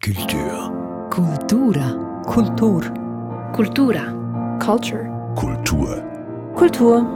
Kultur. Kultura. Kultur. Cultura. Culture. Kultur. Kultur.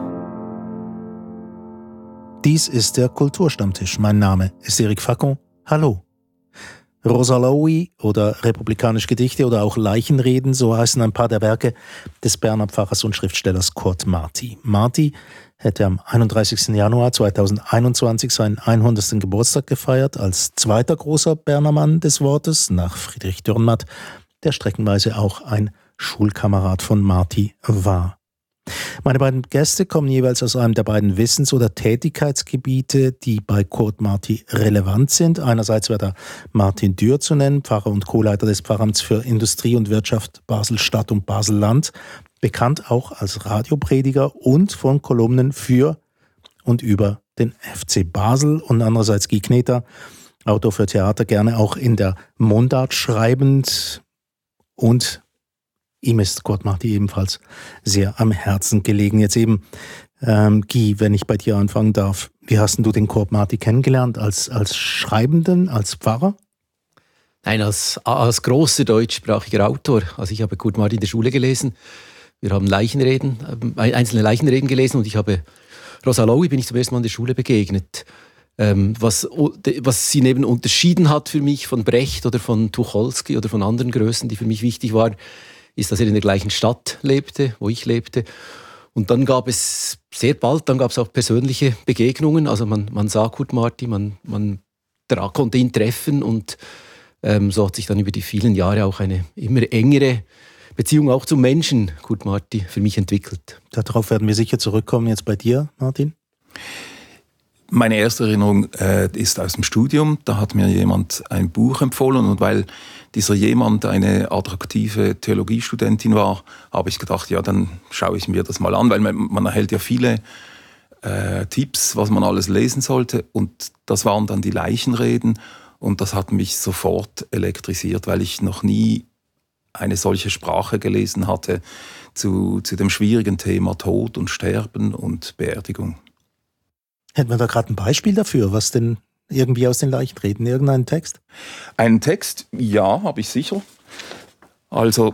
Dies ist der Kulturstammtisch. Mein Name ist Eric Facon. Hallo. Rosalaui oder republikanische Gedichte oder auch Leichenreden, so heißen ein paar der Werke des Berner Pfarrers und Schriftstellers Kurt Marti. Marti hätte am 31. Januar 2021 seinen 100. Geburtstag gefeiert, als zweiter großer Berner Mann des Wortes, nach Friedrich Dürrenmatt, der streckenweise auch ein Schulkamerad von Marti war. Meine beiden Gäste kommen jeweils aus einem der beiden Wissens- oder Tätigkeitsgebiete, die bei Kurt Marti relevant sind. Einerseits wäre da Martin Dürr zu nennen, Pfarrer und Co-Leiter des Pfarramts für Industrie und Wirtschaft Basel-Stadt und Basel-Land, bekannt auch als Radioprediger und von Kolumnen für und über den FC Basel, und andererseits Guy Kneter, Autor für Theater, gerne auch in der Mundart schreibend, und ihm ist Kurt Marti ebenfalls sehr am Herzen gelegen. Jetzt eben, Guy, wenn ich bei dir anfangen darf, wie hast du den Kurt Marti kennengelernt? Als Schreibenden, als Pfarrer? Nein, als großer deutschsprachiger Autor. Also ich habe Kurt Marti in der Schule gelesen. Wir haben einzelne Leichenreden gelesen, und ich habe Rosalaui bin ich zum ersten Mal in der Schule begegnet. Was sie eben unterschieden hat für mich von Brecht oder von Tucholsky oder von anderen Größen, die für mich wichtig waren, ist, dass er in der gleichen Stadt lebte, wo ich lebte. Und dann gab es sehr bald, auch persönliche Begegnungen. Also man sah Kurt Marti, man konnte ihn treffen, und so hat sich dann über die vielen Jahre auch eine immer engere Beziehung auch zum Menschen, Kurt Marti, für mich entwickelt. Darauf werden wir sicher zurückkommen. Jetzt bei dir, Martin? Meine erste Erinnerung ist aus dem Studium. Da hat mir jemand ein Buch empfohlen, und weil dieser jemand eine attraktive Theologiestudentin war, habe ich gedacht, ja, dann schaue ich mir das mal an, weil man erhält ja viele Tipps, was man alles lesen sollte, und das waren dann die Leichenreden, und das hat mich sofort elektrisiert, weil ich noch nie eine solche Sprache gelesen hatte zu dem schwierigen Thema Tod und Sterben und Beerdigung. Hätten wir da gerade ein Beispiel dafür, was denn irgendwie aus den Leichenreden, irgendeinen Text? Einen Text, ja, habe ich sicher. Also,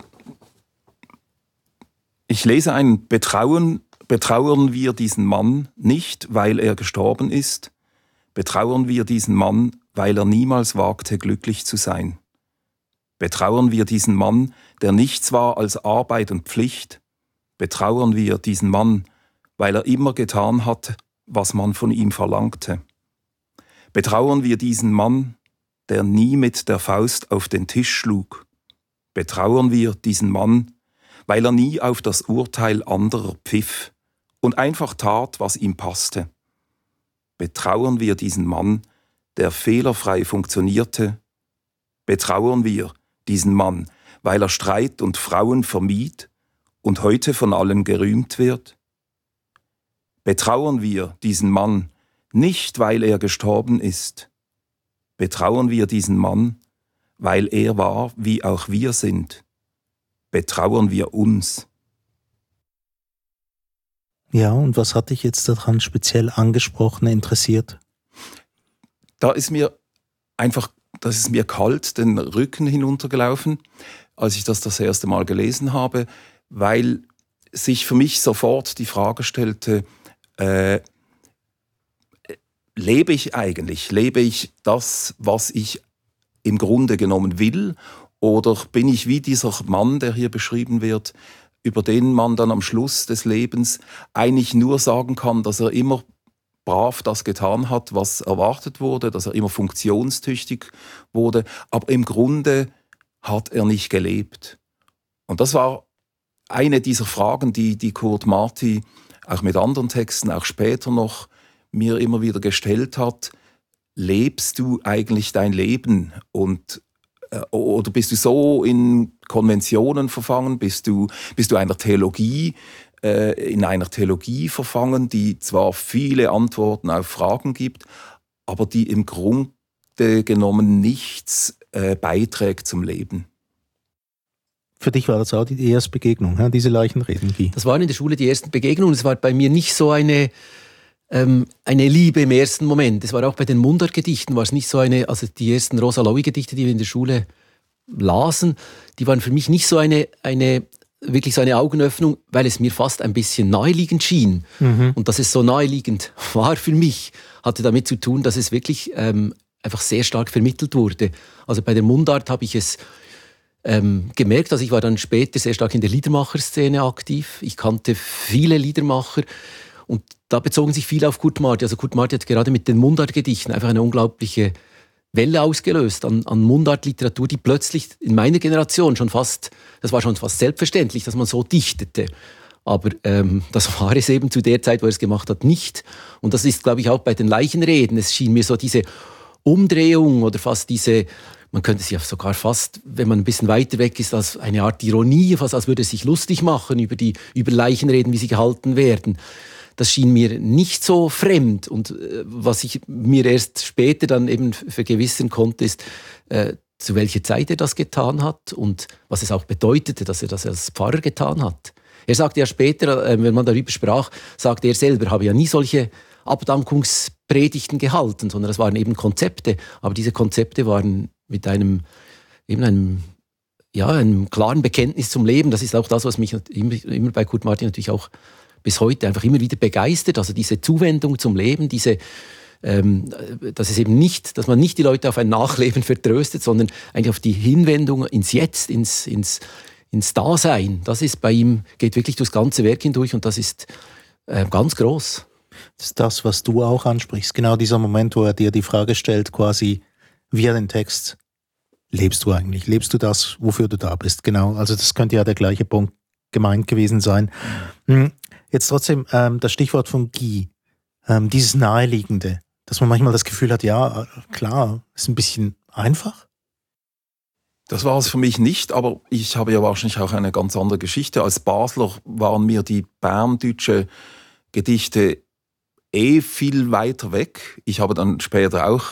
ich lese einen: Betrauern wir diesen Mann nicht, weil er gestorben ist. Betrauern wir diesen Mann, weil er niemals wagte, glücklich zu sein. Betrauern wir diesen Mann, der nichts war als Arbeit und Pflicht. Betrauern wir diesen Mann, weil er immer getan hat, was man von ihm verlangte. Betrauern wir diesen Mann, der nie mit der Faust auf den Tisch schlug. Betrauern wir diesen Mann, weil er nie auf das Urteil anderer pfiff und einfach tat, was ihm passte. Betrauern wir diesen Mann, der fehlerfrei funktionierte. Betrauern wir diesen Mann, weil er Streit und Frauen vermied und heute von allen gerühmt wird. Betrauern wir diesen Mann, nicht weil er gestorben ist. Betrauern wir diesen Mann, weil er war, wie auch wir sind. Betrauern wir uns. Ja, und was hat dich jetzt daran speziell angesprochen, interessiert? Das ist mir kalt den Rücken hinuntergelaufen, als ich das erste Mal gelesen habe, weil sich für mich sofort die Frage stellte, lebe ich eigentlich? Lebe ich das, was ich im Grunde genommen will? Oder bin ich wie dieser Mann, der hier beschrieben wird, über den man dann am Schluss des Lebens eigentlich nur sagen kann, dass er immer brav das getan hat, was erwartet wurde, dass er immer funktionstüchtig wurde, aber im Grunde hat er nicht gelebt. Und das war eine dieser Fragen, die Kurt Marti auch mit anderen Texten, auch später noch, mir immer wieder gestellt hat. Lebst du eigentlich dein Leben? Oder bist du so in Konventionen verfangen? Bist du in einer Theologie verfangen, die zwar viele Antworten auf Fragen gibt, aber die im Grunde genommen nichts beiträgt zum Leben? Für dich war das auch die erste Begegnung, diese Leichenreden, Guy? Das waren in der Schule die ersten Begegnungen. Es war bei mir nicht so eine Liebe im ersten Moment. Es war auch bei den Mundartgedichten, war es nicht so also die ersten Rosalaui-Gedichte, die wir in der Schule lasen, die waren für mich nicht so wirklich so eine Augenöffnung, weil es mir fast ein bisschen naheliegend schien. Und dass es so naheliegend war für mich, hatte damit zu tun, dass es wirklich einfach sehr stark vermittelt wurde. Also bei der Mundart habe ich es gemerkt, also ich war dann später sehr stark in der Liedermacherszene aktiv. Ich kannte viele Liedermacher und da bezogen sich viele auf Kurt Marti. Also Kurt Marti hat gerade mit den Mundartgedichten einfach eine unglaubliche Welle ausgelöst an Mundartliteratur, die plötzlich in meiner Generation das war schon fast selbstverständlich, dass man so dichtete. Aber das war es eben zu der Zeit, wo er es gemacht hat, nicht. Und das ist, glaube ich, auch bei den Leichenreden. Es schien mir so diese Umdrehung oder fast diese, man könnte es ja sogar fast, wenn man ein bisschen weiter weg ist, als eine Art Ironie, fast als würde es sich lustig machen über Leichenreden, wie sie gehalten werden. Das schien mir nicht so fremd. Und was ich mir erst später dann eben vergewissern konnte, ist, zu welcher Zeit er das getan hat und was es auch bedeutete, dass er das als Pfarrer getan hat. Er sagte ja später, wenn man darüber sprach, sagte er selber, habe ja nie solche Abdankungspredigten gehalten, sondern das waren eben Konzepte. Aber diese Konzepte waren mit einem klaren Bekenntnis zum Leben. Das ist auch das, was mich immer bei Kurt Marti natürlich auch bis heute einfach immer wieder begeistert. Also diese Zuwendung zum Leben, dass man nicht die Leute auf ein Nachleben vertröstet, sondern eigentlich auf die Hinwendung ins Jetzt, ins Dasein. Das ist bei ihm, geht wirklich durchs ganze Werk hindurch und das ist ganz groß. Das ist das, was du auch ansprichst. Genau dieser Moment, wo er dir die Frage stellt, quasi via den Text, lebst du eigentlich? Lebst du das, wofür du da bist? Genau, also das könnte ja der gleiche Punkt gemeint gewesen sein. Jetzt trotzdem das Stichwort von Guy, dieses Naheliegende, dass man manchmal das Gefühl hat, ja, klar, ist ein bisschen einfach. Das war es für mich nicht, aber ich habe ja wahrscheinlich auch eine ganz andere Geschichte. Als Basler waren mir die berndeutschen Gedichte viel weiter weg. Ich habe dann später auch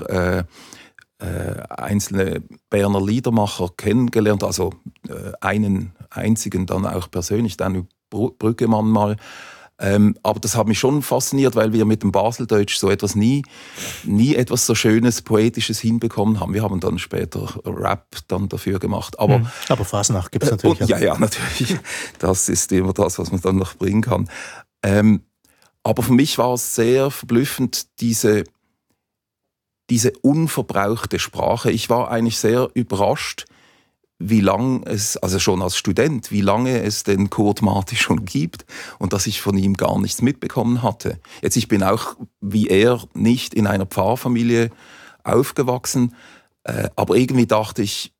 einzelne Berner Liedermacher kennengelernt, also einen einzigen dann auch persönlich, Daniel Brüggemann mal. Aber das hat mich schon fasziniert, weil wir mit dem Baseldeutsch so etwas nie etwas so Schönes, Poetisches hinbekommen haben. Wir haben dann später Rap dann dafür gemacht. Aber Fasnacht gibt es natürlich auch. Ja, natürlich. Das ist immer das, was man dann noch bringen kann. Aber für mich war es sehr verblüffend, diese unverbrauchte Sprache. Ich war eigentlich sehr überrascht, wie lange es, also schon als Student, wie lange es den Kurt Marti schon gibt und dass ich von ihm gar nichts mitbekommen hatte. Jetzt, ich bin auch, wie er, nicht in einer Pfarrfamilie aufgewachsen, aber irgendwie dachte ich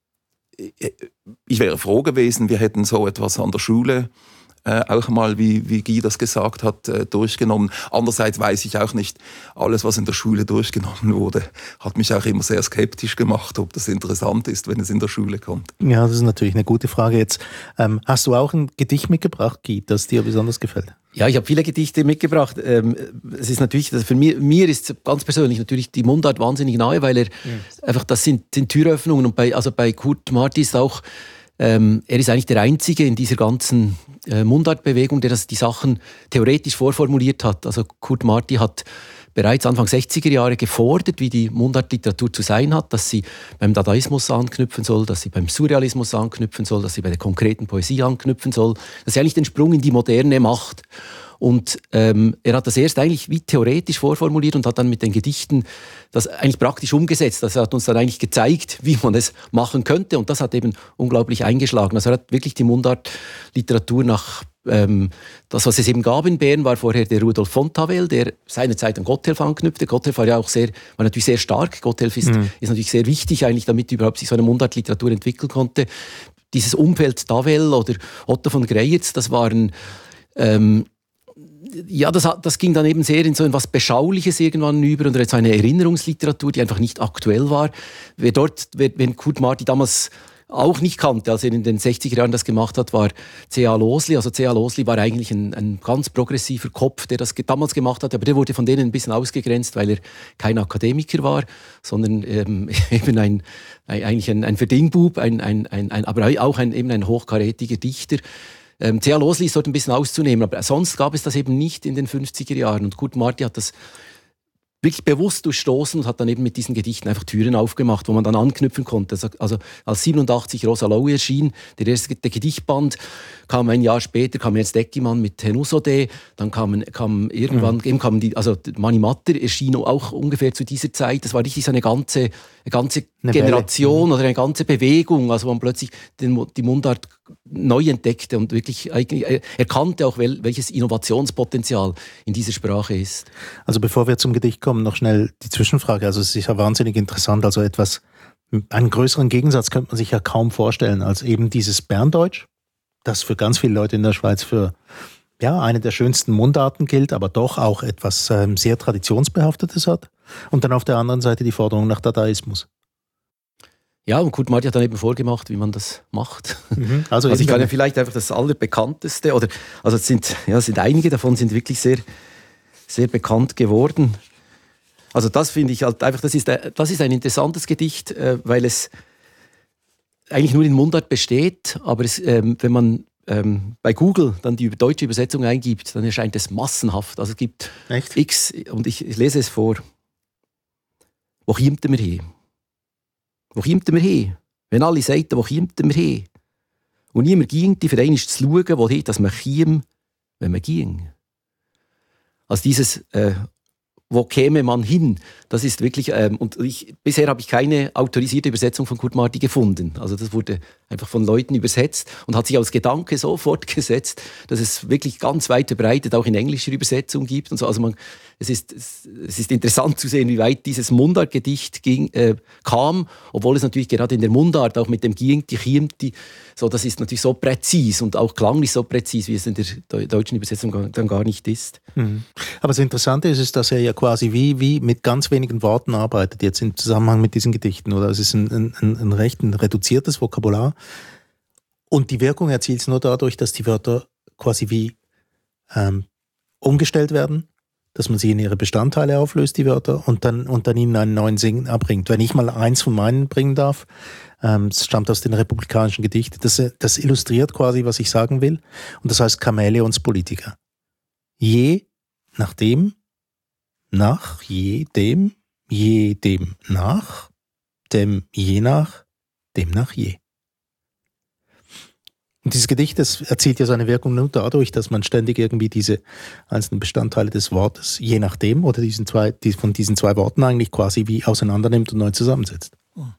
wäre froh gewesen, wir hätten so etwas an der Schule auch mal, wie Guy das gesagt hat, durchgenommen. Andererseits weiß ich auch nicht, alles, was in der Schule durchgenommen wurde, hat mich auch immer sehr skeptisch gemacht, ob das interessant ist, wenn es in der Schule kommt. Ja, das ist natürlich eine gute Frage jetzt. Hast du auch ein Gedicht mitgebracht, Guy, das dir besonders gefällt? Ja, ich habe viele Gedichte mitgebracht. Es ist natürlich, für mir ist ganz persönlich natürlich die Mundart wahnsinnig nahe, weil er einfach, das sind Türöffnungen und bei Kurt Marti ist auch, er ist eigentlich der Einzige in dieser ganzen Mundartbewegung, der die Sachen theoretisch vorformuliert hat. Also Kurt Marti hat bereits Anfang 60er Jahre gefordert, wie die Mundartliteratur zu sein hat, dass sie beim Dadaismus anknüpfen soll, dass sie beim Surrealismus anknüpfen soll, dass sie bei der konkreten Poesie anknüpfen soll, dass sie eigentlich den Sprung in die Moderne macht. Und er hat das erst eigentlich wie theoretisch vorformuliert und hat dann mit den Gedichten das eigentlich praktisch umgesetzt. Das hat uns dann eigentlich gezeigt, wie man es machen könnte. Und das hat eben unglaublich eingeschlagen. Also er hat wirklich die Mundartliteratur nach das, was es eben gab in Bern, war vorher der Rudolf von Tavel, der seinerzeit an Gotthelf anknüpfte. Gotthelf war ja auch war natürlich sehr stark. Gotthelf ist natürlich sehr wichtig eigentlich, damit überhaupt sich so eine Mundartliteratur entwickeln konnte. Dieses Umfeld Tavel oder Otto von Greyerz, das waren das ging dann eben sehr in so etwas Beschauliches irgendwann über und so eine Erinnerungsliteratur, die einfach nicht aktuell war. Wenn Kurt Marti damals auch nicht kannte, als er in den 60er Jahren das gemacht hat, war C.A. Losli. Also C.A. Losli war eigentlich ein ganz progressiver Kopf, der das damals gemacht hat, aber der wurde von denen ein bisschen ausgegrenzt, weil er kein Akademiker war, sondern eben eigentlich ein Verdingbub, aber auch ein hochkarätiger Dichter. C.A. Losli ist dort ein bisschen auszunehmen, aber sonst gab es das eben nicht in den 50er Jahren. Und Kurt Marti hat das wirklich bewusst durchstoßen und hat dann eben mit diesen Gedichten einfach Türen aufgemacht, wo man dann anknüpfen konnte. Also als 87 Rosa Lowy erschien, der erste Gedichtband, kam ein Jahr später, kam jetzt Deckimann mit Henusode, dann kam irgendwann, eben kamen also Mani Matter erschien auch ungefähr zu dieser Zeit. Das war richtig so eine ganze Generation oder eine ganze Bewegung, also wo man plötzlich die Mundart neu entdeckte und wirklich erkannte auch, welches Innovationspotenzial in dieser Sprache ist. Also bevor wir zum Gedicht kommen, noch schnell die Zwischenfrage. Also es ist ja wahnsinnig interessant, also einen größeren Gegensatz könnte man sich ja kaum vorstellen, als eben dieses Berndeutsch, das für ganz viele Leute in der Schweiz für eine der schönsten Mundarten gilt, aber doch auch etwas sehr Traditionsbehaftetes hat. Und dann auf der anderen Seite die Forderung nach Dadaismus. Ja, und Kurt Marti hat dann eben vorgemacht, wie man das macht. Also ich kann ja vielleicht einfach das Allerbekannteste, es sind einige davon sind wirklich sehr, sehr bekannt geworden. Also das finde ich halt einfach, das ist ein interessantes Gedicht, weil es eigentlich nur in Mundart besteht, aber wenn man bei Google dann die deutsche Übersetzung eingibt, dann erscheint es massenhaft. Also es gibt Echt? X, und ich lese es vor. Wo kommt wir hin? Wo kommt wir hin? Wenn alle sagen, wo kommt wir hin? Und niemand ging, die für einmal zu schauen, wohin dass man käme, wenn man ging. Also dieses wo käme man hin? Das ist wirklich, bisher habe ich keine autorisierte Übersetzung von Kurt Marti gefunden. Also das wurde einfach von Leuten übersetzt und hat sich als Gedanke so fortgesetzt, dass es wirklich ganz weit verbreitet auch in englischer Übersetzung gibt und so. Also es ist interessant zu sehen, wie weit dieses Mundartgedicht kam, obwohl es natürlich gerade in der Mundart auch mit dem Giengti, Chiemti, so, das ist natürlich so präzis und auch klanglich so präzis, wie es in der deutschen Übersetzung dann gar nicht ist. Aber das Interessante ist, dass er ja quasi wie mit ganz wenigen Worten arbeitet, jetzt im Zusammenhang mit diesen Gedichten. Oder es ist ein recht reduziertes Vokabular. Und die Wirkung erzielt es nur dadurch, dass die Wörter quasi wie umgestellt werden, dass man sie in ihre Bestandteile auflöst, die Wörter, und dann ihnen einen neuen Sinn abbringt. Wenn ich mal eins von meinen bringen darf, es stammt aus den republikanischen Gedichten, das illustriert quasi, was ich sagen will. Und das heißt Chamäleonspolitiker. Je nachdem, nach jedem, jedem nach, dem je nach, dem nach je. Und dieses Gedicht, das erzielt ja seine Wirkung nur dadurch, dass man ständig irgendwie diese einzelnen Bestandteile des Wortes, je nachdem, oder von diesen zwei Worten eigentlich quasi wie auseinander nimmt und neu zusammensetzt.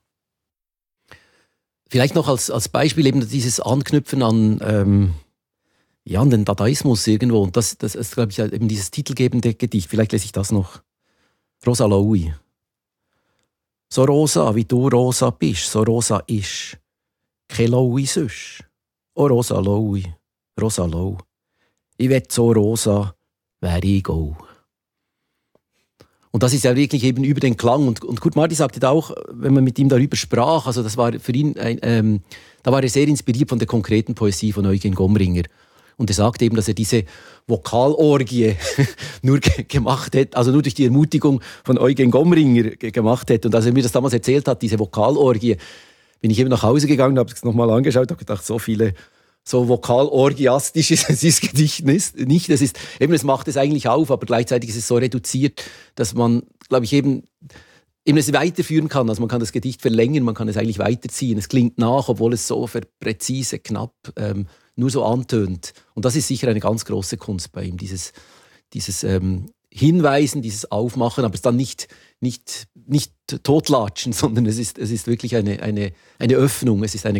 Vielleicht noch als Beispiel eben dieses Anknüpfen an den Dadaismus irgendwo. Und das ist, glaube ich, eben dieses titelgebende Gedicht. Vielleicht lese ich das noch. Rosa Lowy. So rosa, wie du rosa bist, so rosa ist. Kein Lowy sonst. Oh Rosa Lowy, Rosa Low. Ich will so rosa, wär ich auch. Und das ist ja wirklich eben über den Klang. Und Kurt Marti sagte da auch, wenn man mit ihm darüber sprach, also das war für ihn, da war er sehr inspiriert von der konkreten Poesie von Eugen Gomringer. Und er sagte eben, dass er diese Vokalorgie nur gemacht hat, also nur durch die Ermutigung von Eugen Gomringer gemacht hat. Und als er mir das damals erzählt hat, diese Vokalorgie, bin ich eben nach Hause gegangen, habe es nochmal angeschaut, habe gedacht, so vokalorgiastisch ist dieses Gedicht nicht. Es macht es eigentlich auf, aber gleichzeitig ist es so reduziert, dass man, glaube ich, eben es weiterführen kann. Also man kann das Gedicht verlängern, man kann es eigentlich weiterziehen. Es klingt nach, obwohl es so präzise, knapp nur so antönt. Und das ist sicher eine ganz große Kunst bei ihm, dieses Hinweisen, dieses Aufmachen, aber es dann nicht totlatschen, sondern es ist wirklich eine Öffnung. Es ist eine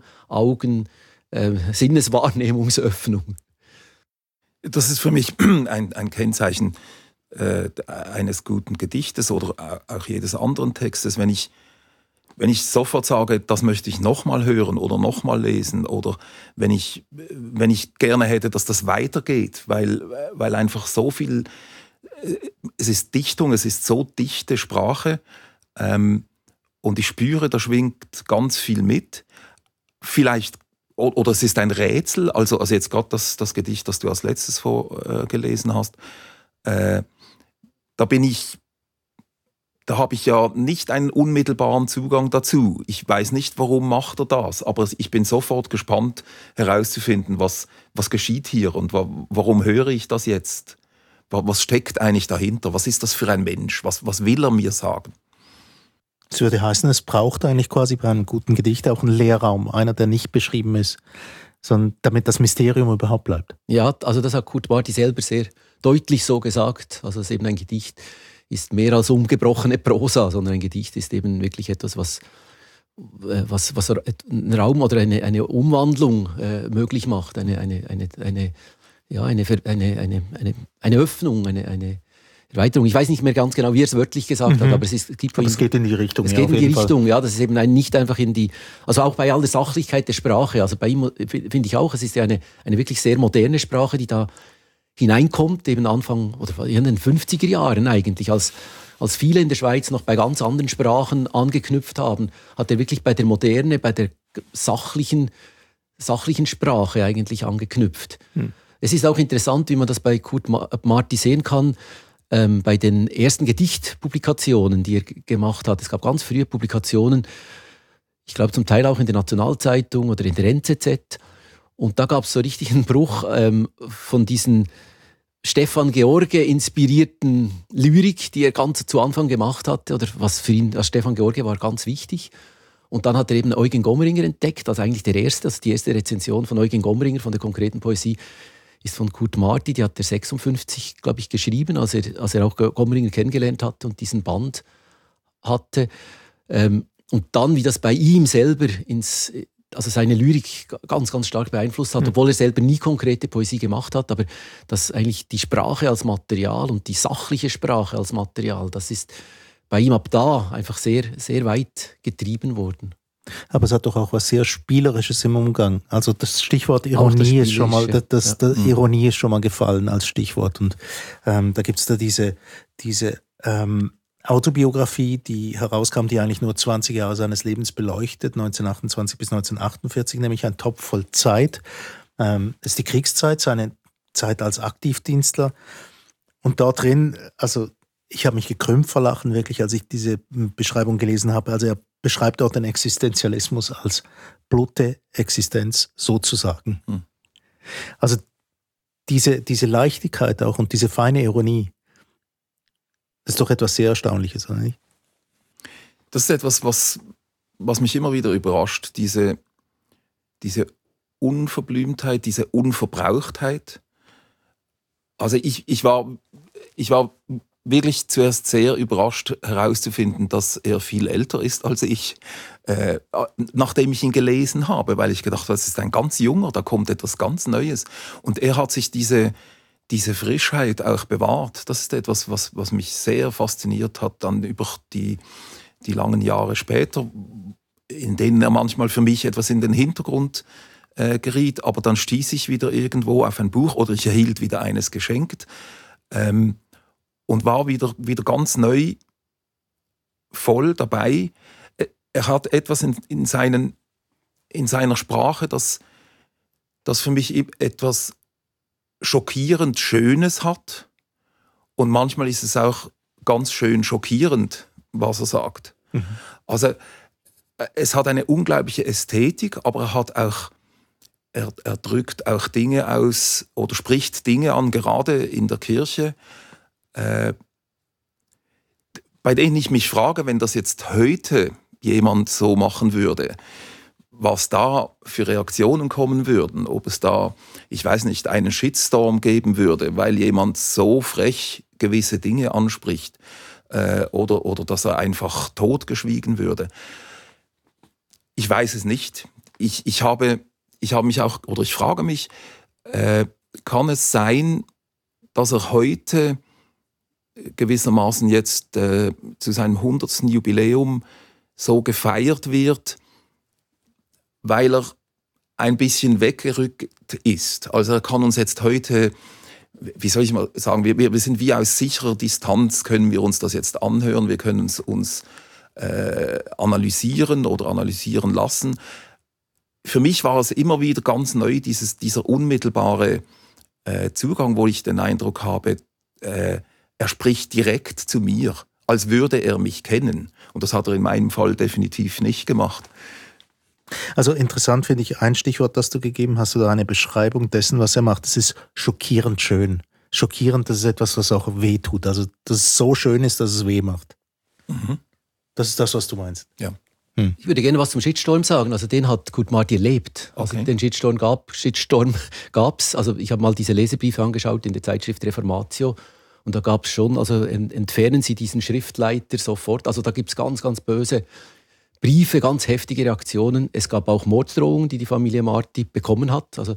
Sinneswahrnehmungsöffnung. Das ist für mich ein Kennzeichen eines guten Gedichtes oder auch jedes anderen Textes, wenn ich sofort sage, das möchte ich nochmal hören oder nochmal lesen, oder wenn ich gerne hätte, dass das weitergeht, weil einfach so viel, es ist Dichtung, es ist so dichte Sprache, und ich spüre, da schwingt ganz viel mit. Vielleicht, oder es ist ein Rätsel, also jetzt gerade das Gedicht, das du als letztes vorgelesen hast, da habe ich ja nicht einen unmittelbaren Zugang dazu. Ich weiß nicht, warum macht er das, aber ich bin sofort gespannt herauszufinden, was geschieht hier und warum höre ich das jetzt? Was steckt eigentlich dahinter? Was ist das für ein Mensch? Was will er mir sagen? Es würde heißen, es braucht eigentlich quasi bei einem guten Gedicht auch einen Leerraum, einer, der nicht beschrieben ist, sondern damit das Mysterium überhaupt bleibt. Ja, also das hat Kurt Marti selber sehr deutlich so gesagt. Also es ist eben ein Gedicht ist mehr als umgebrochene Prosa, sondern ein Gedicht ist eben wirklich etwas, was einen Raum oder eine Umwandlung möglich macht, eine Öffnung, eine Erweiterung. Ich weiß nicht mehr ganz genau, wie er es wörtlich gesagt hat, aber es geht in die Richtung. Es geht in die Richtung, ja. Das ist eben nicht einfach also auch bei aller Sachlichkeit der Sprache. Also bei ihm finde ich auch, es ist ja eine wirklich sehr moderne Sprache, die da hineinkommt, eben Anfang oder in den 50er Jahren eigentlich, als viele in der Schweiz noch bei ganz anderen Sprachen angeknüpft haben, hat er wirklich bei der Moderne, bei der sachlichen Sprache eigentlich angeknüpft. Es ist auch interessant, wie man das bei Kurt Marti sehen kann, bei den ersten Gedichtpublikationen, die er gemacht hat. Es gab ganz frühe Publikationen, ich glaube zum Teil auch in der Nationalzeitung oder in der NZZ. Und da gab es so richtig einen Bruch von diesen Stefan George inspirierten Lyrik, die er ganz zu Anfang gemacht hatte, oder was für ihn als Stefan George war ganz wichtig. Und dann hat er eben Eugen Gommringer entdeckt, also eigentlich die erste Rezension von Eugen Gommringer von der konkreten Poesie ist von Kurt Marti, die hat er 56, glaube ich, geschrieben, als er auch Gommringer kennengelernt hatte und diesen Band hatte. Und dann, wie das bei ihm selber also seine Lyrik ganz, ganz stark beeinflusst hat, obwohl er selber nie konkrete Poesie gemacht hat, aber dass eigentlich die Sprache als Material und die sachliche Sprache als Material, das ist bei ihm ab da einfach sehr, sehr weit getrieben worden. Aber es hat doch auch was sehr Spielerisches im Umgang. Also das Stichwort Ironie ist schon mal, Ironie ist schon mal gefallen als Stichwort. Und da gibt es da diese Autobiografie, die herauskam, die eigentlich nur 20 Jahre seines Lebens beleuchtet, 1928 bis 1948, nämlich ein Topf voll Zeit. Ist die Kriegszeit, seine Zeit als Aktivdienstler. Und dort drin, also ich habe mich gekrümmt vor Lachen, wirklich, als ich diese Beschreibung gelesen habe. Also er beschreibt dort den Existenzialismus als bloße Existenz sozusagen. Also diese Leichtigkeit auch und diese feine Ironie, das ist doch etwas sehr Erstaunliches, oder nicht? Das ist etwas, was mich immer wieder überrascht, diese Unverblümtheit, diese Unverbrauchtheit. Also ich war wirklich zuerst sehr überrascht herauszufinden, dass er viel älter ist als ich, nachdem ich ihn gelesen habe, weil ich gedacht habe, das ist ein ganz junger, da kommt etwas ganz Neues. Und er hat sich diese Frischheit auch bewahrt. Das ist etwas, was mich sehr fasziniert hat, dann über die langen Jahre später, in denen er manchmal für mich etwas in den Hintergrund geriet, aber dann stieß ich wieder irgendwo auf ein Buch oder ich erhielt wieder eines geschenkt und war wieder ganz neu voll dabei. Er hat etwas in seiner Sprache, das für mich etwas schockierend Schönes hat. Und manchmal ist es auch ganz schön schockierend, was er sagt. Also es hat eine unglaubliche Ästhetik, aber er drückt auch Dinge aus oder spricht Dinge an, gerade in der Kirche, bei denen ich mich frage, wenn das jetzt heute jemand so machen würde, was da für Reaktionen kommen würden, ob es da, ich weiß nicht, einen Shitstorm geben würde, weil jemand so frech gewisse Dinge anspricht, oder dass er einfach totgeschwiegen würde. Ich weiß es nicht. Ich habe mich auch, oder ich frage mich, kann es sein, dass er heute gewissermaßen jetzt zu seinem 100. Jubiläum so gefeiert wird, weil er ein bisschen weggerückt ist. Also er kann uns jetzt heute, wie soll ich mal sagen, wir sind wie aus sicherer Distanz, können wir uns das jetzt anhören, wir können es uns analysieren oder analysieren lassen. Für mich war es immer wieder ganz neu, dieser unmittelbare Zugang, wo ich den Eindruck habe, er spricht direkt zu mir, als würde er mich kennen. Und das hat er in meinem Fall definitiv nicht gemacht. Also interessant finde ich ein Stichwort, das du gegeben hast, oder eine Beschreibung dessen, was er macht. Es ist schockierend schön. schockierend, das ist etwas, was auch weh tut. Also, dass es so schön ist, dass es weh macht. Mhm. Das ist das, was du meinst. Ja. Ich würde gerne was zum Shitstorm sagen. Also den hat Kurt Marti erlebt. Also Okay. den Shitstorm gab's. Also ich habe mal diese Lesebriefe angeschaut in der Zeitschrift Reformatio. Und da gab es schon, also entfernen Sie diesen Schriftleiter sofort. Also da gibt es ganz, ganz böse Briefe, ganz heftige Reaktionen. Es gab auch Morddrohungen, die Familie Marti bekommen hat. Also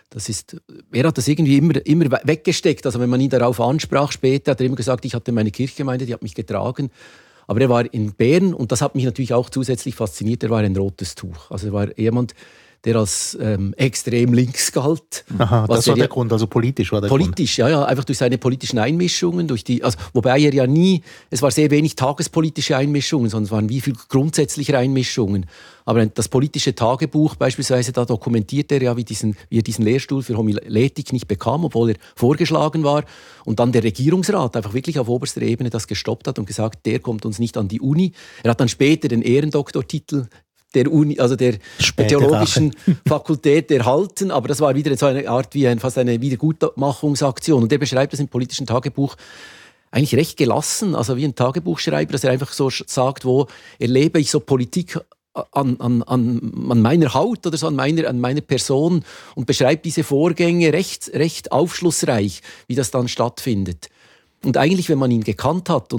er hat das irgendwie immer weggesteckt. Also wenn man ihn darauf ansprach später, hat er immer gesagt, ich hatte meine Kirchgemeinde, die hat mich getragen. Aber er war in Bern und das hat mich natürlich auch zusätzlich fasziniert, er war ein rotes Tuch. Also er war jemand, der als extrem links galt. Aha, das war der Grund, also politisch war der Grund. Politisch, ja, einfach durch seine politischen Einmischungen, wobei er ja nie, es war sehr wenig tagespolitische Einmischungen, sondern es waren wie viel grundsätzliche Einmischungen. Aber das politische Tagebuch beispielsweise, da dokumentiert er ja, wie er diesen Lehrstuhl für Homiletik nicht bekam, obwohl er vorgeschlagen war. Und dann der Regierungsrat einfach wirklich auf oberster Ebene das gestoppt hat und gesagt, der kommt uns nicht an die Uni. Er hat dann später den Ehrendoktortitel der Uni, also der theologischen Fakultät erhalten, aber das war wieder so eine Art wie fast eine Wiedergutmachungsaktion. Und der beschreibt das im politischen Tagebuch eigentlich recht gelassen, also wie ein Tagebuchschreiber, dass er einfach so sagt, wo erlebe ich so Politik an meiner Haut oder so, an meiner Person und beschreibt diese Vorgänge recht aufschlussreich, wie das dann stattfindet. Und eigentlich, wenn man ihn gekannt hat,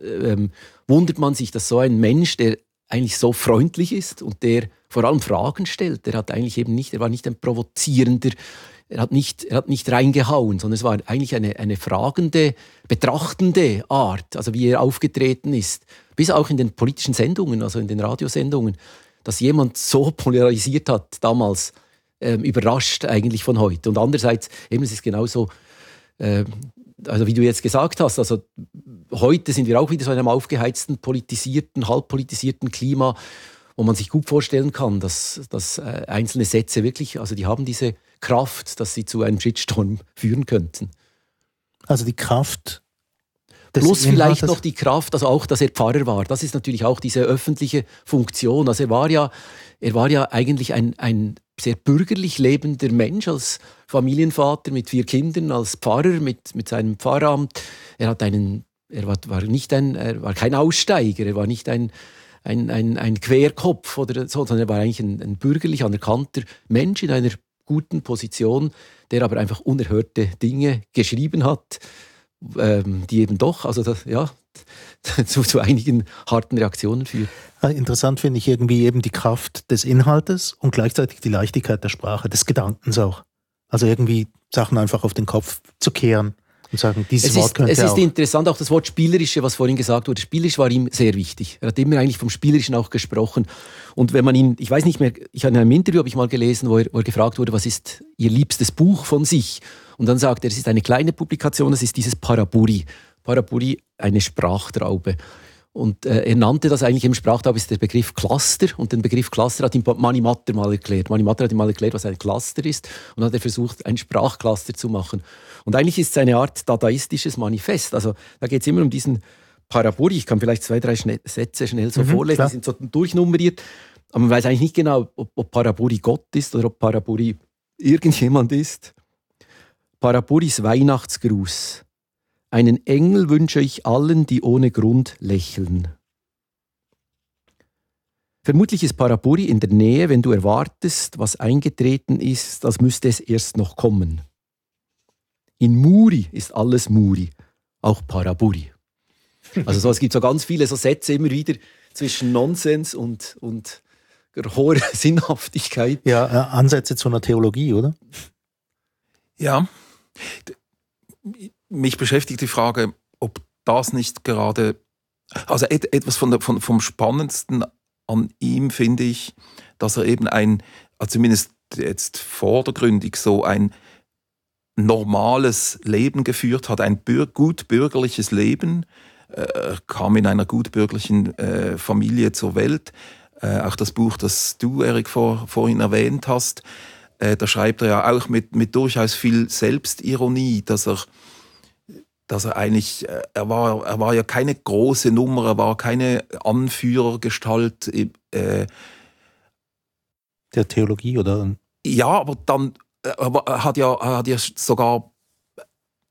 wundert man sich, dass so ein Mensch, der eigentlich so freundlich ist und der vor allem Fragen stellt. Er war nicht ein provozierender, er hat nicht reingehauen, sondern es war eigentlich eine fragende, betrachtende Art, also wie er aufgetreten ist. Bis auch in den politischen Sendungen, also in den Radiosendungen, dass jemand so polarisiert hat damals, überrascht eigentlich von heute. Und andererseits, eben, es ist genauso, also wie du jetzt gesagt hast, also heute sind wir auch wieder so in einem aufgeheizten, halb politisierten Klima, wo man sich gut vorstellen kann, dass einzelne Sätze wirklich, also die haben diese Kraft, dass sie zu einem Shitstorm führen könnten. Also die Kraft des Plus vielleicht Inhaltes. noch die Kraft, also auch, dass er Pfarrer war. Das ist natürlich auch diese öffentliche Funktion. Also er war ja eigentlich ein sehr bürgerlich lebender Mensch als Familienvater mit 4 Kindern, als Pfarrer mit seinem Pfarramt. Er war kein Aussteiger, er war nicht ein Querkopf oder so, sondern er war eigentlich ein bürgerlich anerkannter Mensch in einer guten Position, der aber einfach unerhörte Dinge geschrieben hat, die eben doch, zu einigen harten Reaktionen führen. Interessant finde ich irgendwie eben die Kraft des Inhaltes und gleichzeitig die Leichtigkeit der Sprache, des Gedankens auch. Also irgendwie Sachen einfach auf den Kopf zu kehren und sagen, dieses Wort könnte auch. Es ist interessant, auch das Wort Spielerische, was vorhin gesagt wurde. Spielerisch war ihm sehr wichtig. Er hat immer eigentlich vom Spielerischen auch gesprochen. Und wenn man ihn, ich weiß nicht mehr, in einem Interview habe ich mal gelesen, wo er gefragt wurde, was ist Ihr liebstes Buch von sich? Und dann sagt er, es ist eine kleine Publikation, es ist dieses Paraburi. Paraburi, eine Sprachtraube. Und er nannte das eigentlich, im Sprachtraube ist der Begriff Cluster, und den Begriff Cluster hat ihm Mani Matter mal erklärt. Mani Matter hat ihm mal erklärt, was ein Cluster ist, und hat er versucht, ein Sprachcluster zu machen. Und eigentlich ist es eine Art dadaistisches Manifest. Also da geht es immer um diesen Paraburi. Ich kann vielleicht 2, 3 Sätze schnell so vorlesen, klar. die sind so durchnummeriert. Aber man weiß eigentlich nicht genau, ob Paraburi Gott ist oder ob Paraburi irgendjemand ist. Paraburis Weihnachtsgruß. Einen Engel wünsche ich allen, die ohne Grund lächeln. Vermutlich ist Paraburi in der Nähe, wenn du erwartest, was eingetreten ist, als müsste es erst noch kommen. In Muri ist alles Muri, auch Paraburi. Also es gibt so ganz viele so Sätze immer wieder zwischen Nonsens und hoher Sinnhaftigkeit. Ja, Ansätze zu einer Theologie, oder? Ja. Mich beschäftigt die Frage, ob das nicht gerade, also etwas vom Spannendsten an ihm finde ich, dass er eben zumindest jetzt vordergründig so ein normales Leben geführt hat, ein gut bürgerliches Leben, kam in einer gut bürgerlichen Familie zur Welt. Auch das Buch, das du, Erik, vorhin erwähnt hast, da schreibt er ja auch mit durchaus viel Selbstironie, dass er eigentlich, er war ja keine große Nummer, er war keine Anführergestalt Der Theologie, oder? Ja, aber dann er hat ja sogar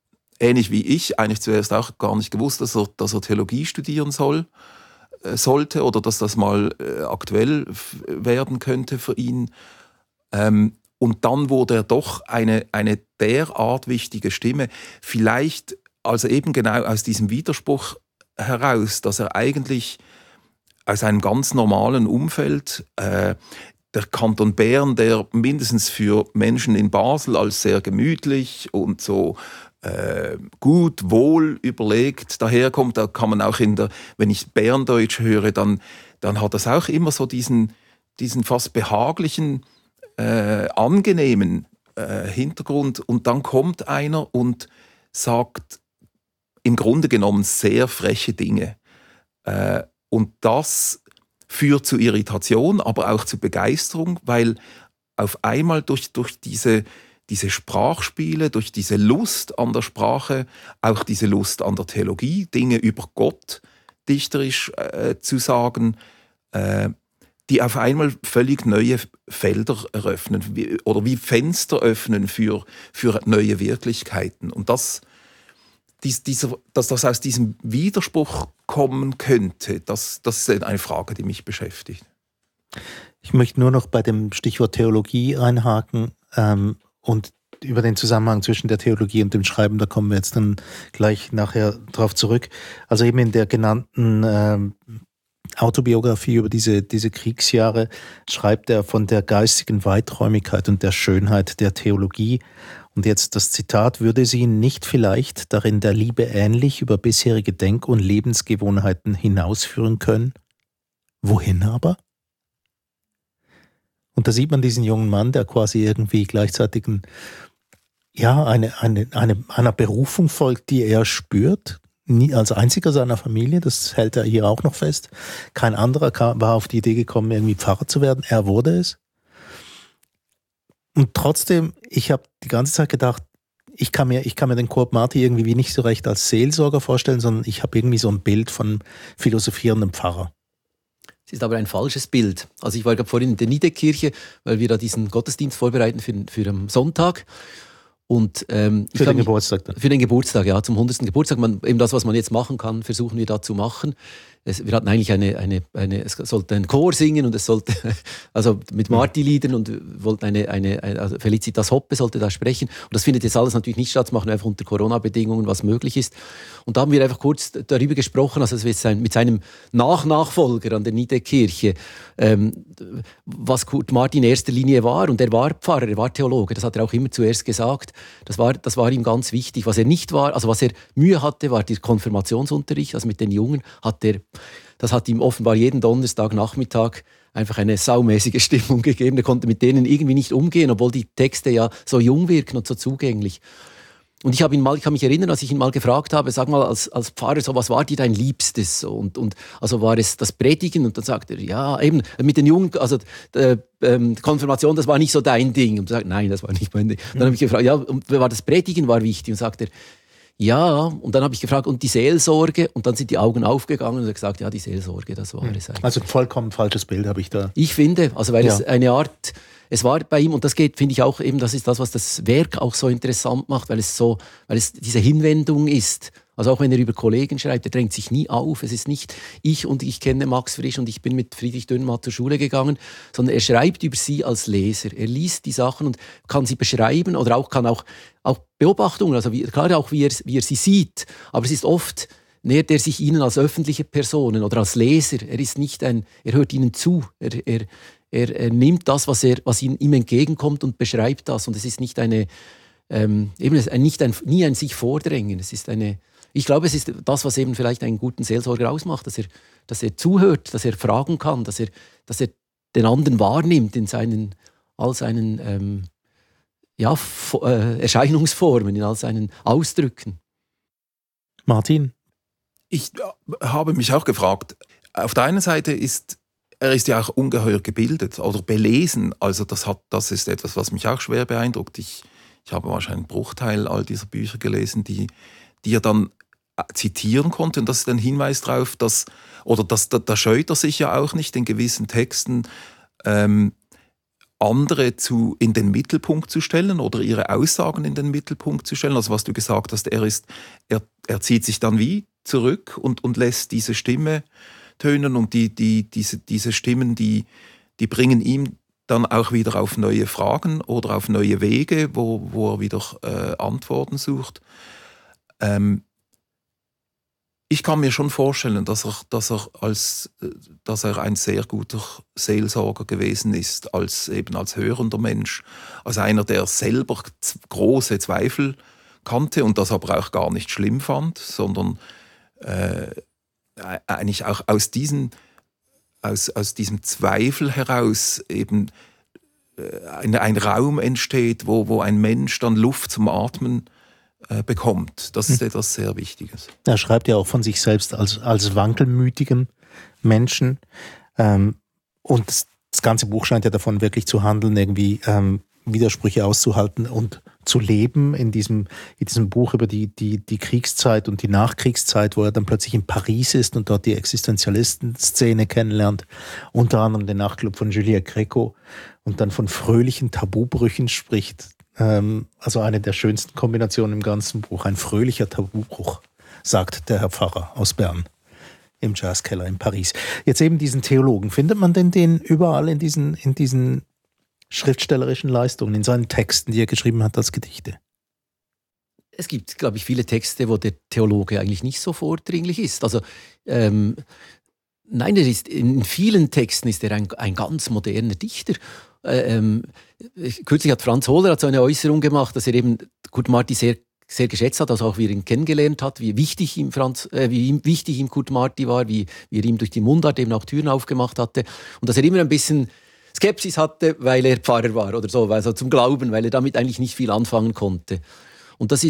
ähnlich wie ich, eigentlich zuerst auch gar nicht gewusst, dass er Theologie studieren sollte oder dass das mal aktuell werden könnte für ihn. Und dann wurde er doch eine derart wichtige Stimme. Vielleicht also eben genau aus diesem Widerspruch heraus, dass er eigentlich aus einem ganz normalen Umfeld, der Kanton Bern, der mindestens für Menschen in Basel als sehr gemütlich und so gut, wohl überlegt daherkommt, da kann man auch wenn ich Berndeutsch höre, dann hat das auch immer so diesen fast behaglichen, angenehmen Hintergrund. Und dann kommt einer und sagt im Grunde genommen sehr freche Dinge. Und das führt zu Irritation, aber auch zu Begeisterung, weil auf einmal durch diese Sprachspiele, durch diese Lust an der Sprache, auch diese Lust an der Theologie, Dinge über Gott dichterisch zu sagen, die auf einmal völlig neue Felder eröffnen oder wie Fenster öffnen für neue Wirklichkeiten. Und dass das aus diesem Widerspruch kommen könnte, das ist eine Frage, die mich beschäftigt. Ich möchte nur noch bei dem Stichwort Theologie einhaken und über den Zusammenhang zwischen der Theologie und dem Schreiben, da kommen wir jetzt dann gleich nachher drauf zurück. Also eben in der genannten Autobiografie über diese Kriegsjahre schreibt er von der geistigen Weiträumigkeit und der Schönheit der Theologie. Und jetzt das Zitat: Würde sie nicht vielleicht darin der Liebe ähnlich über bisherige Denk- und Lebensgewohnheiten hinausführen können? Wohin aber? Und da sieht man diesen jungen Mann, der quasi irgendwie gleichzeitig einer Berufung folgt, die er spürt, nie als einziger seiner Familie, das hält er hier auch noch fest. Kein anderer war auf die Idee gekommen, irgendwie Pfarrer zu werden, er wurde es. Und trotzdem, ich habe die ganze Zeit gedacht, ich kann mir den Kurt Marti irgendwie nicht so recht als Seelsorger vorstellen, sondern ich habe irgendwie so ein Bild von philosophierendem Pfarrer. Es ist aber ein falsches Bild. Also ich war gerade vorhin in der Niederkirche, weil wir da diesen Gottesdienst vorbereiten für am Sonntag. Und, für den Geburtstag dann? Für den Geburtstag, ja, zum 100. Geburtstag. Eben das, was man jetzt machen kann, versuchen wir da zu machen. Wir hatten eigentlich es sollte ein Chor singen und es sollte, also mit Marti-Liedern und wollten also Felicitas Hoppe sollte da sprechen. Und das findet jetzt alles natürlich nicht statt, das machen wir einfach unter Corona-Bedingungen, was möglich ist. Und da haben wir einfach kurz darüber gesprochen, also mit seinem Nachfolger an der Niederkirche, was Kurt Marti in erster Linie war. Und er war Pfarrer, er war Theologe, das hat er auch immer zuerst gesagt. Das war ihm ganz wichtig. Was er nicht war, also was er Mühe hatte, war der Konfirmationsunterricht, also mit den Jungen das hat ihm offenbar jeden Donnerstagnachmittag einfach eine saumäßige Stimmung gegeben. Er konnte mit denen irgendwie nicht umgehen, obwohl die Texte ja so jung wirken und so zugänglich. Und ich kann mich erinnern, als ich ihn mal gefragt habe, sag mal, als Pfarrer, so, was war dir dein Liebstes? Und also war es das Predigen? Und dann sagt er, ja, eben, mit den Jungen, also Konfirmation, das war nicht so dein Ding. Und er sagt, nein, das war nicht mein Ding. Und dann habe ich gefragt, ja, und war das Predigen war wichtig? Und sagt er, ja, und dann habe ich gefragt, und die Seelsorge? Und dann sind die Augen aufgegangen und er hat gesagt, ja, die Seelsorge, das war es eigentlich. Also ein vollkommen falsches Bild habe ich da. Ich finde, also weil es eine Art, es war bei ihm, und das geht, finde ich auch eben, das ist das, was das Werk auch so interessant macht, weil es diese Hinwendung ist. Also auch wenn er über Kollegen schreibt, er drängt sich nie auf. Es ist nicht ich kenne Max Frisch und ich bin mit Friedrich Dürrenmatt zur Schule gegangen, sondern er schreibt über sie als Leser. Er liest die Sachen und kann sie beschreiben oder kann auch Beobachtungen, also klar auch wie er sie sieht. Aber es ist oft, nähert er sich ihnen als öffentliche Personen oder als Leser. Er hört ihnen zu. Er nimmt das, was ihm entgegenkommt und beschreibt das. Und es ist nicht nie ein sich vordrängen. Ich glaube, es ist das, was eben vielleicht einen guten Seelsorger ausmacht, dass er zuhört, dass er fragen kann, dass er den anderen wahrnimmt in all seinen Erscheinungsformen, in all seinen Ausdrücken. Martin? Ich habe mich auch gefragt, auf der einen Seite er ist ja auch ungeheuer gebildet oder belesen, also das ist etwas, was mich auch schwer beeindruckt. Ich habe wahrscheinlich einen Bruchteil all dieser Bücher gelesen, die er dann zitieren konnte, und das ist ein Hinweis darauf, da scheut er sich ja auch nicht in gewissen Texten andere in den Mittelpunkt zu stellen oder ihre Aussagen in den Mittelpunkt zu stellen. Also was du gesagt hast, er zieht sich dann wie zurück und lässt diese Stimme tönen und diese Stimmen, die bringen ihm dann auch wieder auf neue Fragen oder auf neue Wege, wo er wieder Antworten sucht. Ich kann mir schon vorstellen, dass er ein sehr guter Seelsorger gewesen ist, als hörender Mensch, als einer, der selber große Zweifel kannte und das aber auch gar nicht schlimm fand, sondern eigentlich auch aus diesem Zweifel heraus eben ein Raum entsteht, wo ein Mensch dann Luft zum Atmen bekommt. Das ist etwas sehr Wichtiges. Er schreibt ja auch von sich selbst als wankelmütigem Menschen. Und das ganze Buch scheint ja davon wirklich zu handeln, irgendwie Widersprüche auszuhalten und zu leben in diesem Buch über die Kriegszeit und die Nachkriegszeit, wo er dann plötzlich in Paris ist und dort die Existenzialisten-Szene kennenlernt, unter anderem den Nachtclub von Juliette Gréco und dann von fröhlichen Tabubrüchen spricht. Also eine der schönsten Kombinationen im ganzen Buch. Ein fröhlicher Tabubruch, sagt der Herr Pfarrer aus Bern im Jazzkeller in Paris. Jetzt eben diesen Theologen. Findet man denn den überall in diesen schriftstellerischen Leistungen, in seinen Texten, die er geschrieben hat als Gedichte? Es gibt, glaube ich, viele Texte, wo der Theologe eigentlich nicht so vordringlich ist. Also nein, in vielen Texten ist er ein ganz moderner Dichter. Kürzlich hat Franz Hohler so eine Äußerung gemacht, dass er eben Kurt Marti sehr, sehr geschätzt hat, also auch wie er ihn kennengelernt hat, wie wichtig ihm Kurt Marti war, wie er ihm durch die Mundart eben auch Türen aufgemacht hatte und dass er immer ein bisschen Skepsis hatte, weil er Pfarrer war oder so, also zum Glauben, weil er damit eigentlich nicht viel anfangen konnte. Und das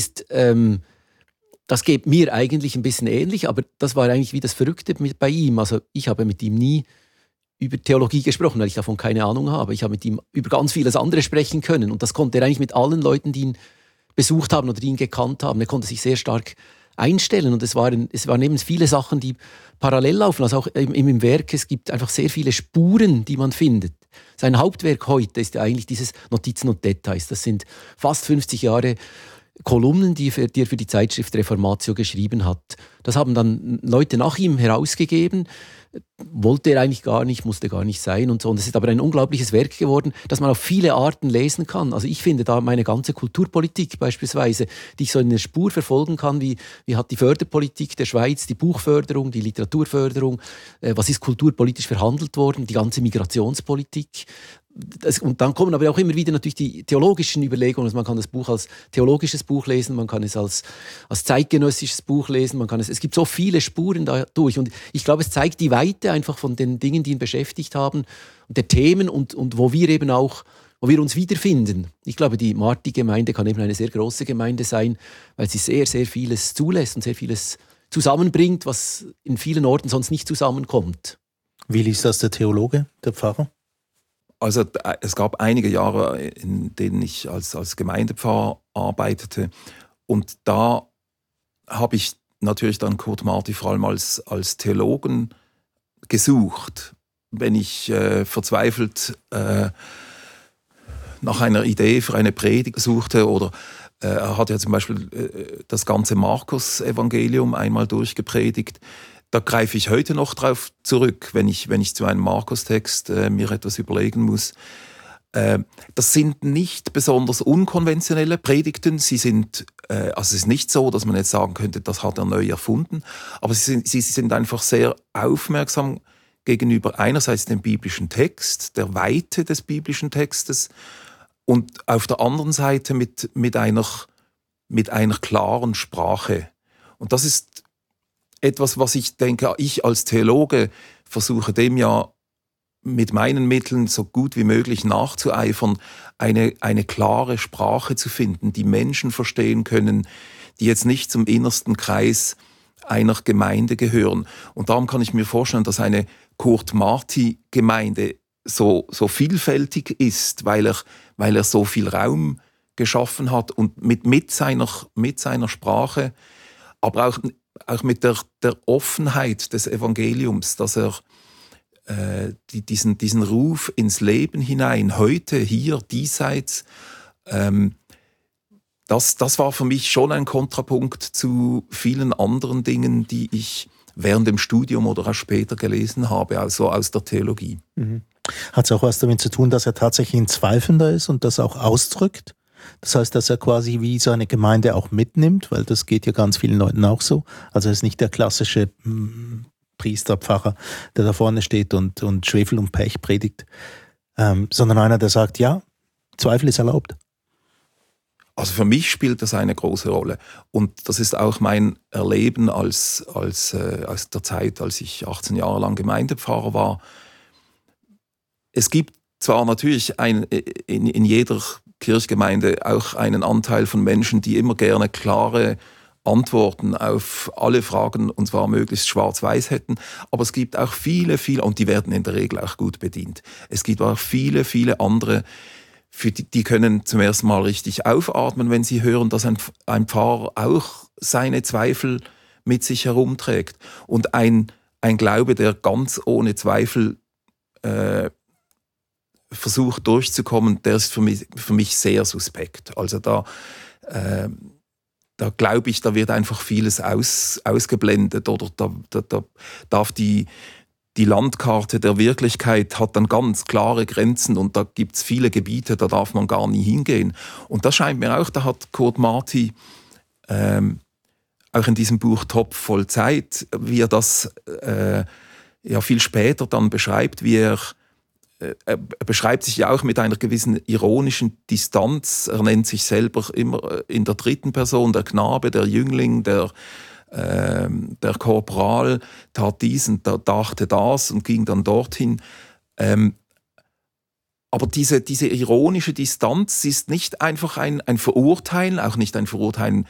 geht mir eigentlich ein bisschen ähnlich, aber das war eigentlich wie das Verrückte bei ihm. Also ich habe mit ihm nie über Theologie gesprochen, weil ich davon keine Ahnung habe. Ich habe mit ihm über ganz vieles andere sprechen können und das konnte er eigentlich mit allen Leuten, die ihn besucht haben oder die ihn gekannt haben. Er konnte sich sehr stark einstellen und es waren eben viele Sachen, die parallel laufen. Also auch im Werk, es gibt einfach sehr viele Spuren, die man findet. Sein Hauptwerk heute ist ja eigentlich dieses Notizen und Details. Das sind fast 50 Jahre Kolumnen, die er für die Zeitschrift Reformatio geschrieben hat. Das haben dann Leute nach ihm herausgegeben. Wollte er eigentlich gar nicht, musste gar nicht sein und so. Und es ist aber ein unglaubliches Werk geworden, das man auf viele Arten lesen kann. Also ich finde da meine ganze Kulturpolitik beispielsweise, die ich so in der Spur verfolgen kann, wie hat die Förderpolitik der Schweiz, die Buchförderung, die Literaturförderung, was ist kulturpolitisch verhandelt worden, die ganze Migrationspolitik. Und dann kommen aber auch immer wieder natürlich die theologischen Überlegungen. Also man kann das Buch als theologisches Buch lesen, man kann es als zeitgenössisches Buch lesen, es gibt so viele Spuren dadurch. Und ich glaube, es zeigt die Weite einfach von den Dingen, die ihn beschäftigt haben, und der Themen und wo wir uns wiederfinden. Ich glaube, die Marti-Gemeinde kann eben eine sehr große Gemeinde sein, weil sie sehr, sehr vieles zulässt und sehr vieles zusammenbringt, was in vielen Orten sonst nicht zusammenkommt. Wie liest das der Theologe, der Pfarrer? Also es gab einige Jahre, in denen ich als Gemeindepfarrer arbeitete und da habe ich natürlich dann Kurt Marti vor allem als Theologen gesucht. Wenn ich verzweifelt nach einer Idee für eine Predigt suchte oder er hat ja zum Beispiel das ganze Markus-Evangelium einmal durchgepredigt. Da greife ich heute noch drauf zurück, wenn ich zu einem Markus-Text mir etwas überlegen muss. Das sind nicht besonders unkonventionelle Predigten. Sie sind, es ist nicht so, dass man jetzt sagen könnte, das hat er neu erfunden, aber sie sind einfach sehr aufmerksam gegenüber einerseits dem biblischen Text, der Weite des biblischen Textes und auf der anderen Seite mit einer klaren Sprache. Und das ist etwas, was ich denke, ich als Theologe versuche dem ja mit meinen Mitteln so gut wie möglich nachzueifern, eine klare Sprache zu finden, die Menschen verstehen können, die jetzt nicht zum innersten Kreis einer Gemeinde gehören. Und darum kann ich mir vorstellen, dass eine Kurt-Marti-Gemeinde so vielfältig ist, weil er so viel Raum geschaffen hat und mit seiner Sprache, aber auch mit der Offenheit des Evangeliums, dass er diesen Ruf ins Leben hinein, heute, hier, diesseits, das war für mich schon ein Kontrapunkt zu vielen anderen Dingen, die ich während dem Studium oder auch später gelesen habe, also aus der Theologie. Hat es auch was damit zu tun, dass er tatsächlich ein Zweifelnder ist und das auch ausdrückt? Das heißt, dass er quasi wie seine Gemeinde auch mitnimmt, weil das geht ja ganz vielen Leuten auch so. Also er ist nicht der klassische Priester, Pfarrer, der da vorne steht und Schwefel und Pech predigt, sondern einer, der sagt, ja, Zweifel ist erlaubt. Also für mich spielt das eine große Rolle. Und das ist auch mein Erleben aus der Zeit, als ich 18 Jahre lang Gemeindepfarrer war. Es gibt zwar natürlich in jeder Kirchgemeinde auch einen Anteil von Menschen, die immer gerne klare Antworten auf alle Fragen, und zwar möglichst schwarz-weiß hätten, aber es gibt auch viele, und die werden in der Regel auch gut bedient. Es gibt auch viele, viele andere, für die können zum ersten Mal richtig aufatmen, wenn sie hören, dass ein Pfarrer auch seine Zweifel mit sich herumträgt. Und ein Glaube, der ganz ohne Zweifel versucht durchzukommen, der ist für mich sehr suspekt. Also da glaube ich, da wird einfach vieles ausgeblendet oder da darf die Landkarte der Wirklichkeit hat dann ganz klare Grenzen und da gibt es viele Gebiete, da darf man gar nie hingehen. Und das scheint mir auch, da hat Kurt Marti auch in diesem Buch Topf voll Zeit, wie er das viel später dann beschreibt, wie er beschreibt sich ja auch mit einer gewissen ironischen Distanz. Er nennt sich selber immer in der dritten Person, der Knabe, der Jüngling, der Korporal, tat dies und dachte das und ging dann dorthin. Aber diese ironische Distanz ist nicht einfach ein Verurteilen, auch nicht ein Verurteilen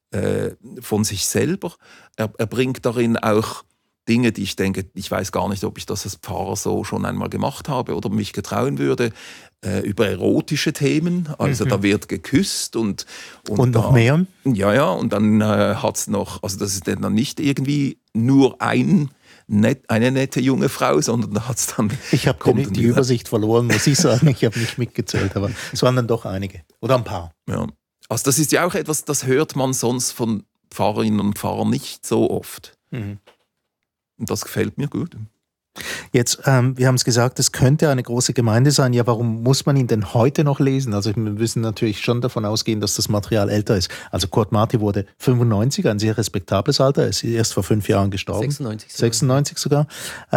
von sich selber. Er bringt darin auch Dinge, die ich denke, ich weiß gar nicht, ob ich das als Pfarrer so schon einmal gemacht habe oder mich getrauen würde, über erotische Themen. Also da wird geküsst und noch mehr? Ja, und dann hat es noch, also das ist dann nicht irgendwie nur eine nette junge Frau, sondern da hat es dann... Ich habe die Übersicht verloren, muss ich sagen. Ich habe nicht mitgezählt, aber es waren dann doch einige. Oder ein paar. Ja. Also das ist ja auch etwas, das hört man sonst von Pfarrerinnen und Pfarrern nicht so oft. Und das gefällt mir gut. Jetzt, wir haben es gesagt, es könnte eine große Gemeinde sein. Ja, warum muss man ihn denn heute noch lesen? Also wir müssen natürlich schon davon ausgehen, dass das Material älter ist. Also Kurt Marti wurde 95, ein sehr respektables Alter. Er ist erst vor 5 Jahren gestorben. 96 sogar.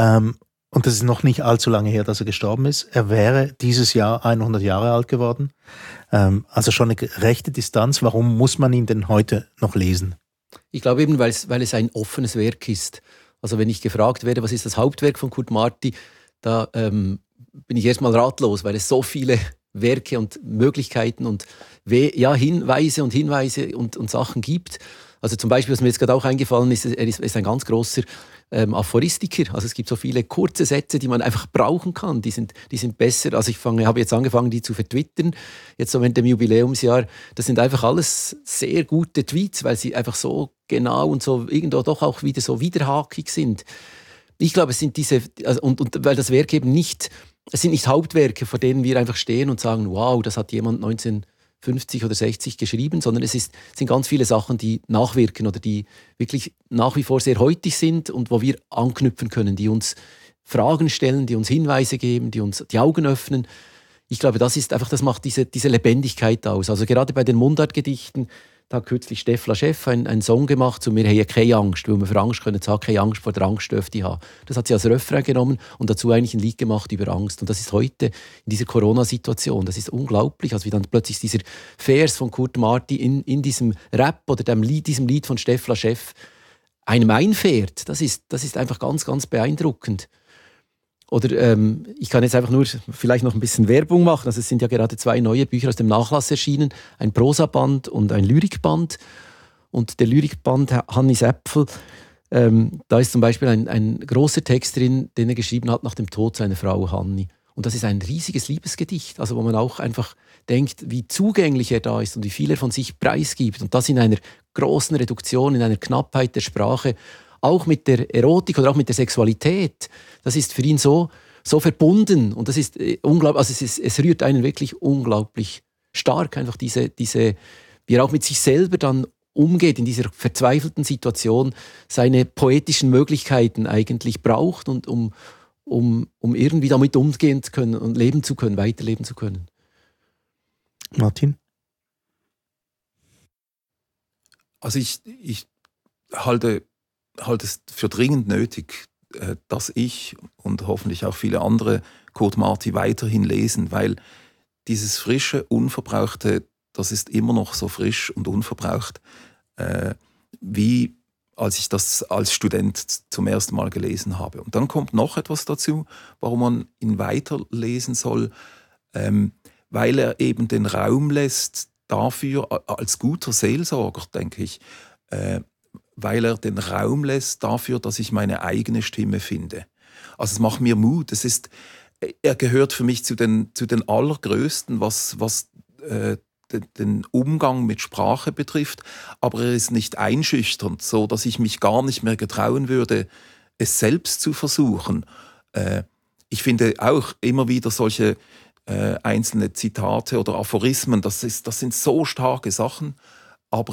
Und das ist noch nicht allzu lange her, dass er gestorben ist. Er wäre dieses Jahr 100 Jahre alt geworden. Also schon eine rechte Distanz. Warum muss man ihn denn heute noch lesen? Ich glaube eben, weil es ein offenes Werk ist. Also wenn ich gefragt werde, was ist das Hauptwerk von Kurt Marti, da bin ich erstmal ratlos, weil es so viele Werke und Möglichkeiten und Hinweise und Sachen gibt. Also zum Beispiel, was mir jetzt gerade auch eingefallen ist, er ist ein ganz großer Aphoristiker. Also es gibt so viele kurze Sätze, die man einfach brauchen kann. Die sind besser. Also habe jetzt angefangen, die zu vertwittern. Jetzt so während dem Jubiläumsjahr. Das sind einfach alles sehr gute Tweets, weil sie einfach so genau und so irgendwo doch auch wieder so widerhakig sind. Ich glaube, es sind und weil das Werk eben es sind nicht Hauptwerke, vor denen wir einfach stehen und sagen, wow, das hat jemand 1950 oder 60 geschrieben, sondern es sind ganz viele Sachen, die nachwirken oder die wirklich nach wie vor sehr heutig sind und wo wir anknüpfen können, die uns Fragen stellen, die uns Hinweise geben, die uns die Augen öffnen. Ich glaube, das macht diese Lebendigkeit aus. Also gerade bei den Mundartgedichten, da hat kürzlich Stefla Chef einen Song gemacht zu «Wir haben keine Angst», weil wir für Angst können sagen, keine Angst vor der Angst dürfte ich haben. Das hat sie als Refrain genommen und dazu eigentlich ein Lied gemacht über Angst. Und das ist heute in dieser Corona-Situation, das ist unglaublich, also wie dann plötzlich dieser Vers von Kurt Marti in diesem Rap oder diesem Lied von Stefla Chef einem einfährt. Das ist einfach ganz, ganz beeindruckend. Oder ich kann jetzt einfach nur vielleicht noch ein bisschen Werbung machen. Also es sind ja gerade 2 neue Bücher aus dem Nachlass erschienen, ein Prosaband und ein Lyrikband. Und der Lyrikband Hannis Äpfel, da ist zum Beispiel ein großer Text drin, den er geschrieben hat nach dem Tod seiner Frau Hanni. Und das ist ein riesiges Liebesgedicht, also wo man auch einfach denkt, wie zugänglich er da ist und wie viel er von sich preisgibt. Und das in einer großen Reduktion, in einer Knappheit der Sprache. auch mit der Erotik oder auch mit der Sexualität, das ist für ihn so verbunden und das ist unglaublich, also es rührt einen wirklich unglaublich stark, einfach diese, wie er auch mit sich selber dann umgeht in dieser verzweifelten Situation, seine poetischen Möglichkeiten eigentlich braucht und um irgendwie damit umgehen zu können und leben zu können, weiterleben zu können. Martin? Also ich halte es für dringend nötig, dass ich und hoffentlich auch viele andere Kurt Marti weiterhin lesen, weil dieses frische, unverbrauchte, das ist immer noch so frisch und unverbraucht, wie als ich das als Student zum ersten Mal gelesen habe. Und dann kommt noch etwas dazu, warum man ihn weiterlesen soll, weil er eben den Raum lässt dafür, als guter Seelsorger, denke ich, weil er den Raum lässt dafür, dass ich meine eigene Stimme finde. Also es macht mir Mut. Er gehört für mich zu den Allergrößten, was den Umgang mit Sprache betrifft, aber er ist nicht einschüchternd, so dass ich mich gar nicht mehr getrauen würde, es selbst zu versuchen. Ich finde auch immer wieder solche einzelne Zitate oder Aphorismen, das sind so starke Sachen, aber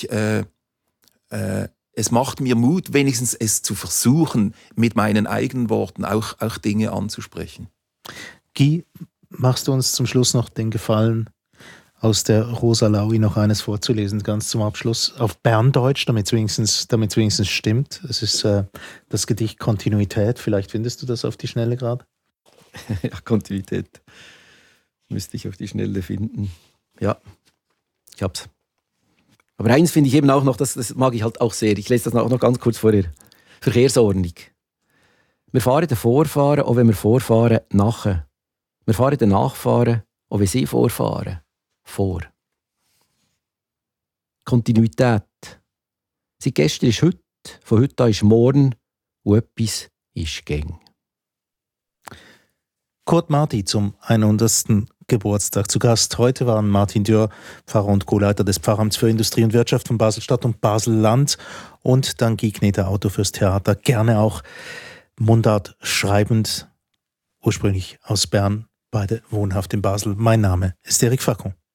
es macht mir Mut, wenigstens es zu versuchen, mit meinen eigenen Worten auch Dinge anzusprechen. Guy, machst du uns zum Schluss noch den Gefallen, aus der Rosa Laui noch eines vorzulesen, ganz zum Abschluss, auf Berndeutsch, damit es wenigstens stimmt. Es ist das Gedicht Kontinuität, vielleicht findest du das auf die Schnelle gerade? Ja, Kontinuität müsste ich auf die Schnelle finden. Ja, ich hab's. Aber eins finde ich eben auch noch, das mag ich halt auch sehr, ich lese das auch noch ganz kurz vorher. Verkehrsordnung. Wir fahren den Vorfahren, auch wenn wir vorfahren, nachher. Wir fahren den Nachfahren, auch wenn sie vorfahren, vor. Kontinuität. Seit gestern ist heute, von heute an ist morgen und etwas ist gäng. Kurt Marti zum 100. Geburtstag zu Gast. Heute waren Martin Dürr, Pfarrer und Co-Leiter des Pfarramts für Industrie und Wirtschaft von Basel-Stadt und Basel-Land und dann Guy Kneter, Autor fürs Theater, gerne auch Mundart schreibend, ursprünglich aus Bern, beide wohnhaft in Basel. Mein Name ist Eric Facon.